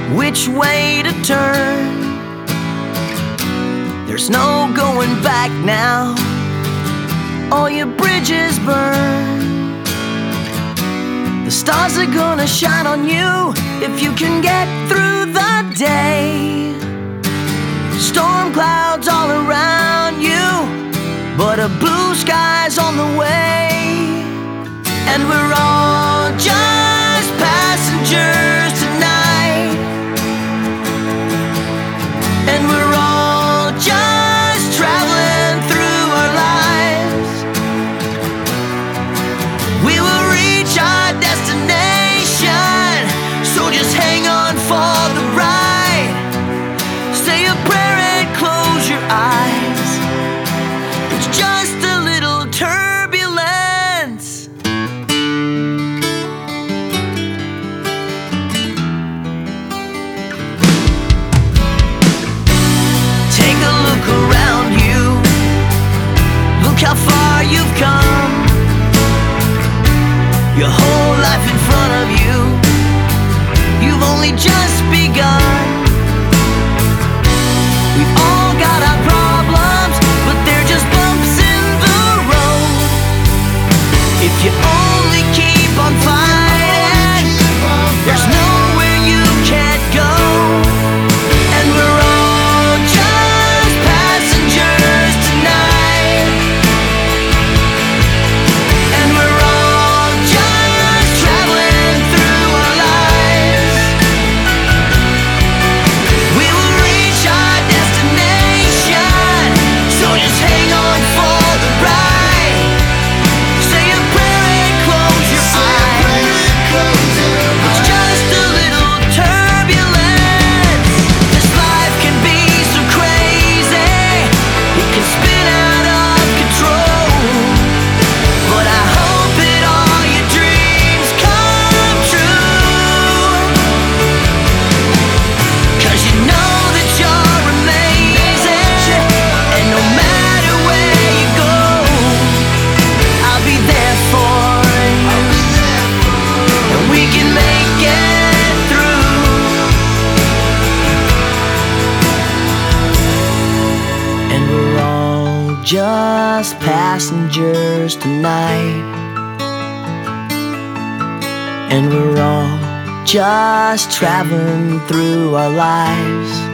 which way to turn. There's no going back now, all your bridges burn. The stars are gonna shine on you if you can get through the day. Storm clouds all around you, but a blue sky's on the way. And we're all just passengers tonight, and we're all just traveling through our lives. We will reach our destination, so just hang on for the ride. Say a prayer and close your eyes. It's just a little turbulence. Take a look around you, look how far you've come. Your whole life in front of you, you've only just begun. We've all got our problems, but they're just bumps in the road. If you only keep on fighting, there's nowhere you can't go. And we're all just passengers tonight, and we're all just traveling through our lives. We will reach our destination, so just hang on for the ride. Say a prayer and close your eyes. It's just a little turbulence. This life can be so crazy, it can spin out of control. But I hope that all your dreams come true, 'cause you know that you're amazing. And no matter where you go, I'll be there for you, and we can make it through. And we're all just passengers tonight, and we're all just traveling through our lives.